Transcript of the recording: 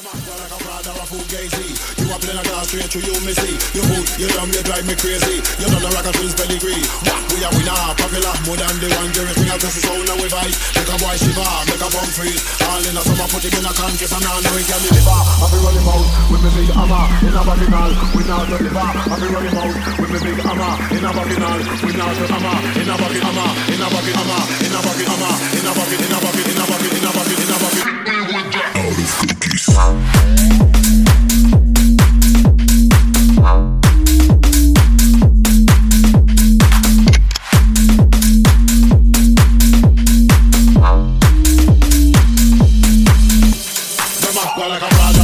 Like a fraud or a fugazi. You a play like a straight through you, me see. You fool, you dumb, you drive me crazy. You done a rock and feel pedigree. We are winner, popular, more than the one. Jerry King, just the sound and we vibe. Make a boy shiver, make a bum freeze. All in a summer, put him in a conscious and I know he can deliver. I be running out with me big hammer in a vaginal. We now deliver. I be running out with me big hammer in a vaginal. We now deliver. In a bucket hammer, in a bucket hammer, in a bucket hammer, in a bucket, in a bucket, in a bucket, in a bucket, in a bucket. Out of cookies. Like a